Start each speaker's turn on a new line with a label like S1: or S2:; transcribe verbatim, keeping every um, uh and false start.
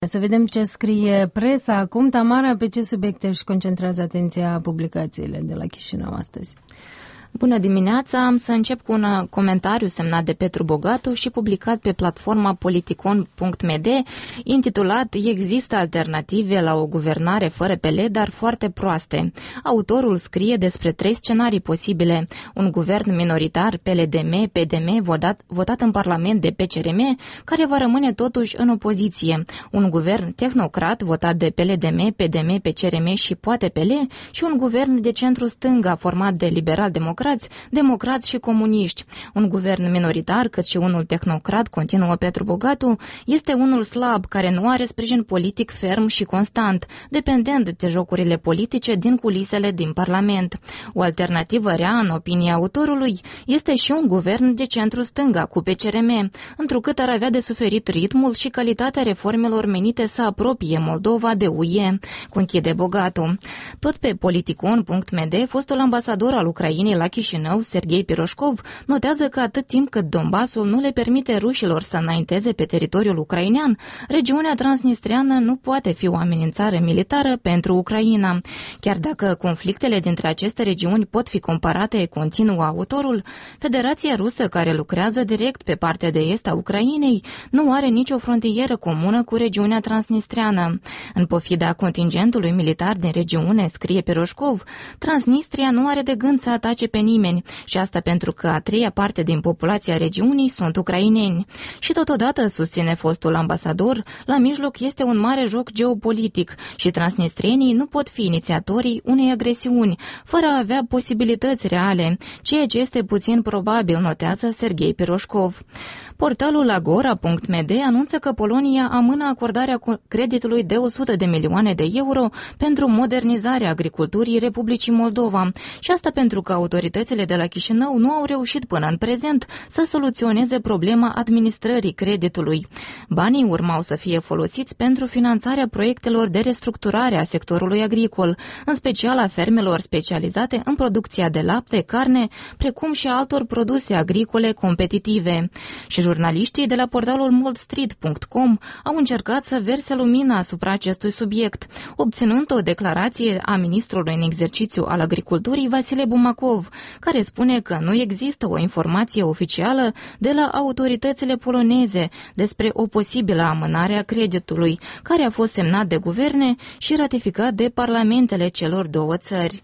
S1: Să vedem ce scrie presa acum. Tamara, pe ce subiecte își concentrează atenția publicațiile de la Chișinău astăzi?
S2: Bună dimineața! Am să încep cu un comentariu semnat de Petru Bogatu și publicat pe platforma politicon punct m d, intitulat "Există alternative la o guvernare fără P L, dar foarte proaste". Autorul scrie despre trei scenarii posibile: un guvern minoritar P L D M P D M votat, votat în Parlament de P C R M, care va rămâne totuși în opoziție, un guvern tehnocrat votat de P L D M P D M P C R M și poate P L și un guvern de centru-stânga format de liberal-democrați, democrați și comuniști. Un guvern minoritar, cât și unul tehnocrat, continuă Petru Bogatu, este unul slab, care nu are sprijin politic ferm și constant, dependent de jocurile politice din culisele din Parlament. O alternativă rea, în opinia autorului, este și un guvern de centru-stânga cu P C R M, întrucât ar avea de suferit ritmul și calitatea reformelor menite să apropie Moldova de U E, conchide Bogatu. Tot pe politicon punct m d, fostul ambasador al Ucrainei la Chișinău, Serghei Piroșkov, notează că atât timp cât Donbasul nu le permite rușilor să înainteze pe teritoriul ucrainean, regiunea transnistreană nu poate fi o amenințare militară pentru Ucraina. Chiar dacă conflictele dintre aceste regiuni pot fi comparate, continuă autorul, Federația Rusă, care lucrează direct pe partea de est a Ucrainei, nu are nicio frontieră comună cu regiunea transnistreană. În pofida contingentului militar din regiune, scrie Piroșkov, Transnistria nu are de gând să atace pe nimeni, și asta pentru că a treia parte din populația regiunii sunt ucraineni. Și totodată, susține fostul ambasador, la mijloc este un mare joc geopolitic și transnistrienii nu pot fi inițiatorii unei agresiuni, fără a avea posibilități reale, ceea ce este puțin probabil, notează Serghei Piroșkov. Portalul agora punct m d anunță că Polonia amână acordarea creditului de o sută de milioane de euro pentru modernizarea agriculturii Republicii Moldova, și asta pentru că autoritățile de la Chișinău nu au reușit până în prezent să soluționeze problema administrării creditului. Banii urmau să fie folosiți pentru finanțarea proiectelor de restructurare a sectorului agricol, în special a fermelor specializate în producția de lapte, carne, precum și altor produse agricole competitive. Și jurnaliștii de la portalul moldstreet punct com au încercat să verse lumină asupra acestui subiect, obținând o declarație a ministrului în exercițiu al agriculturii, Vasile Bumacov, care spune că nu există o informație oficială de la autoritățile poloneze despre o posibilă amânare a creditului, care a fost semnat de guverne și ratificat de parlamentele celor două țări.